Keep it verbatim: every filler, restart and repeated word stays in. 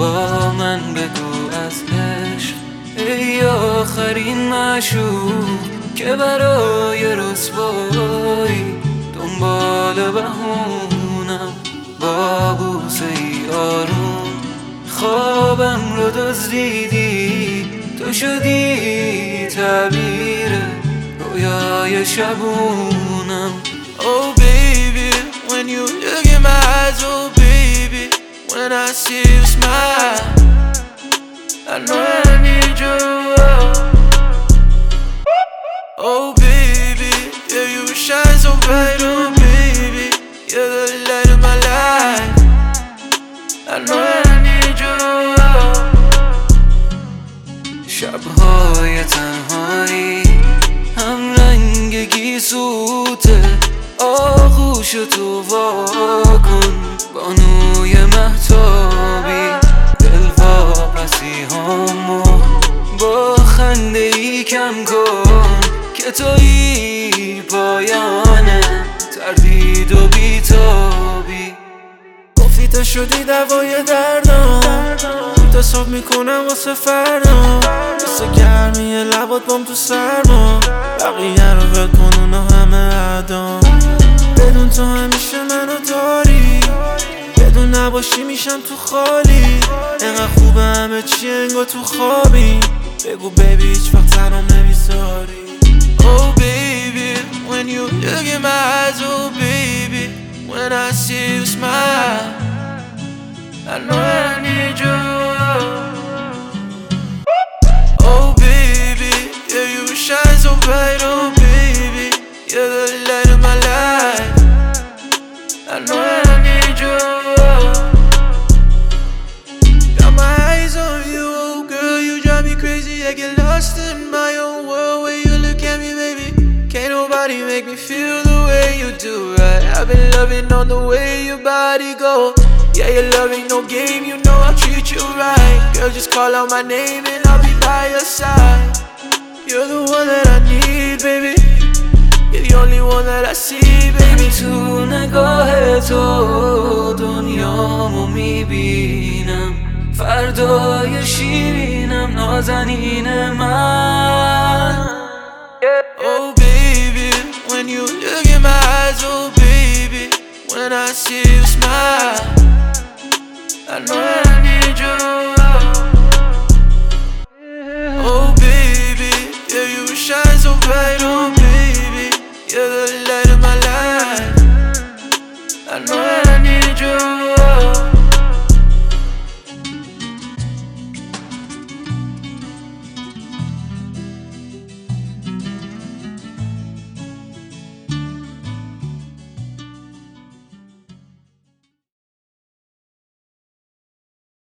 با من بگو از عشق ای آخرین معشوق که برای رسوایی دنبال بهونم. با بوسه ای آروم خوابم رو دزدیدی، تو شدی تعبیر رویای شبونم. Oh baby, when you look in my eyes, oh baby, when I see you smile, I know I need you. Oh baby, yeah you shine so bright, oh baby, you're the light of my life, I know I need you. شبهای تنهایی هم رنگ گیسوته، آغوش تو واکن بانوی مهتابی. دل واپسی همو با خنده ای کم کن که تویی پایانه تردید و بیتابی. گفتی تو شدی دوای دردم، اعتصاب میکنم واسه فردم. مثل گرمی لبات بام تو سرما، بقیه رو ول کن اونا همه عدام. بدون تو همیشه منو داری، بدون نباشی میشم تو خالی. انقدر خوبه همه چی انگار تو خوابی، بگو بیبی هیچ وقت تنم نمیذاری. Oh baby, when you look in my eyes, oh baby, when I see you smile, I know I need you. Oh baby, yeah you shine so bright, oh baby, you're the light of my life, I know I need you. Got my eyes on you, oh girl, you drive me crazy. I get lost in my own world when you look at me, baby. Can't nobody make me feel the way you do, right? I've been loving on the way your body go. Yeah, you're loving no game, you know I'll treat you right. Girl, just call out my name and I'll be by your side. You're the one that I need, baby. You're the only one that I see, baby. تو نگاه تو دنیامو میبینم، فردای شیرینم نازنین من. Oh baby, when you look in my eyes, oh baby, when I see you smile, I know